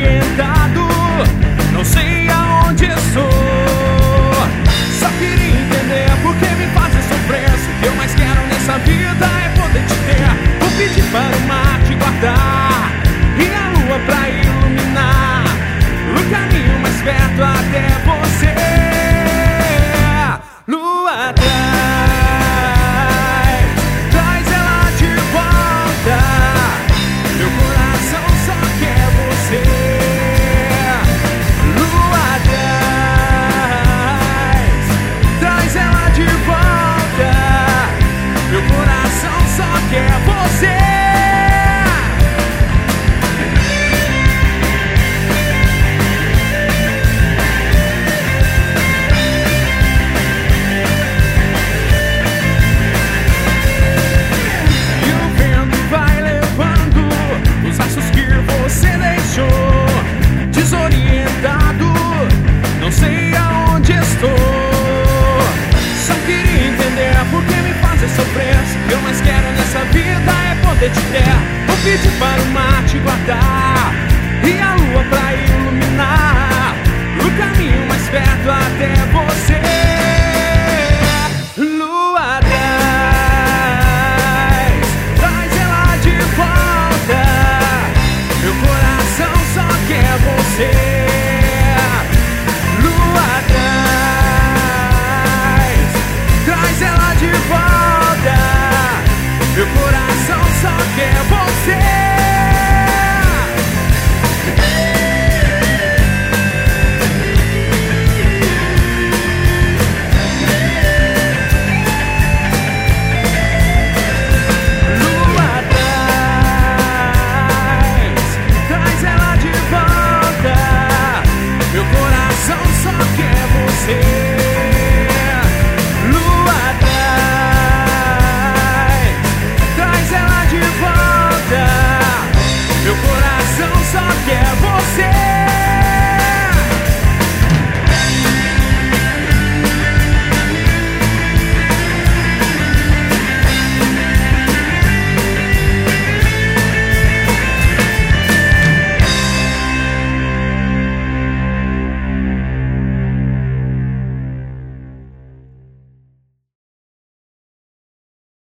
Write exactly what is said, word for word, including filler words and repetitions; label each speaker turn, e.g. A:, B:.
A: desorientado, não sei aonde estou. Só queria entender por que me fazem sofrer. Se o que eu mais quero nessa vida é poder te ter. Vou pedir para o mar te guardar e a lua pra iluminar o caminho mais perto até você. Lua traz, traz ela de volta. Meu coração só quer você. Lua traz, traz ela de volta. Meu coração só quer você. Você deixou desorientado, não sei aonde estou. Só queria entender por que me fazer sofrer. Se o que eu mais quero nessa vida é poder te ter. Vou pedir para o mar te guardar e a lua pra iluminar o caminho mais perto até você.